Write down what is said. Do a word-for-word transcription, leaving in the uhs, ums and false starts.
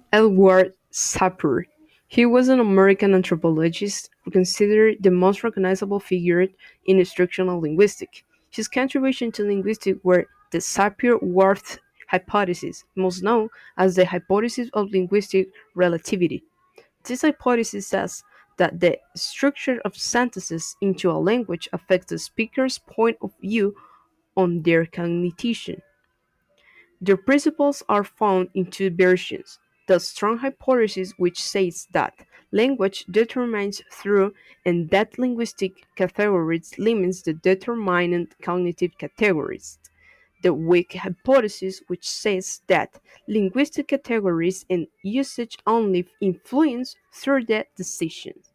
Edward Sapir. He was an American anthropologist considered the most recognizable figure in instructional linguistics. His contributions to linguistics were the Sapir-Whorf hypothesis, most known as the hypothesis of linguistic relativity. This hypothesis says that the structure of sentences into a language affects the speaker's point of view on their cognition. The principles are found in two versions: the strong hypothesis, which says that language determines through and that linguistic categories limits the determinant cognitive categories; the weak hypothesis, which says that linguistic categories and usage only influence through the decision.